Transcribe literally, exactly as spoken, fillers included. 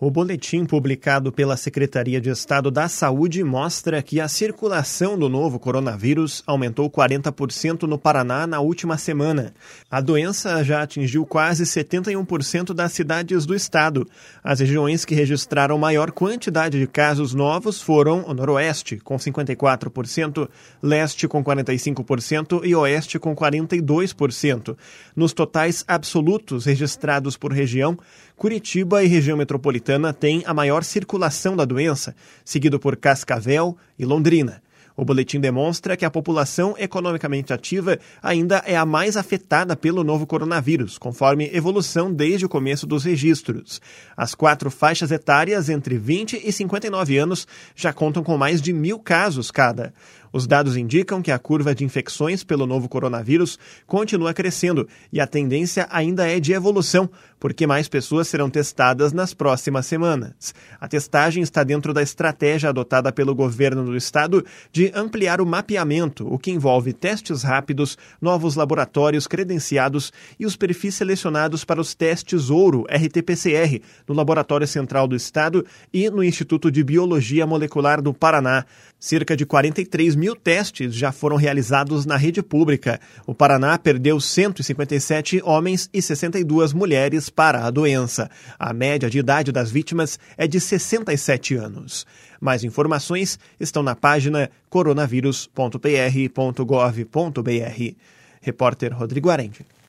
O boletim publicado pela Secretaria de Estado da Saúde mostra que a circulação do novo coronavírus aumentou quarenta por cento no Paraná na última semana. A doença já atingiu quase setenta e um por cento das cidades do estado. As regiões que registraram maior quantidade de casos novos foram o Noroeste, com cinquenta e quatro por cento, Leste, com quarenta e cinco por cento e Oeste, com quarenta e dois por cento. Nos totais absolutos registrados por região, Curitiba e região metropolitana têm a maior circulação da doença, seguido por Cascavel e Londrina. O boletim demonstra que a população economicamente ativa ainda é a mais afetada pelo novo coronavírus, conforme evolução desde o começo dos registros. As quatro faixas etárias entre vinte e cinquenta e nove anos já contam com mais de mil casos cada. Os dados indicam que a curva de infecções pelo novo coronavírus continua crescendo e a tendência ainda é de evolução, porque mais pessoas serão testadas nas próximas semanas. A testagem está dentro da estratégia adotada pelo governo do estado de ampliar o mapeamento, o que envolve testes rápidos, novos laboratórios credenciados e os perfis selecionados para os testes Ouro R T P C R no Laboratório Central do Estado e no Instituto de Biologia Molecular do Paraná. Cerca de quarenta e três mil testes já foram realizados na rede pública. O Paraná perdeu cento e cinquenta e sete homens e sessenta e duas mulheres para a doença. A média de idade das vítimas é de sessenta e sete anos. Mais informações estão na página coronavírus ponto p r ponto gov ponto b r. Repórter Rodrigo Arendi.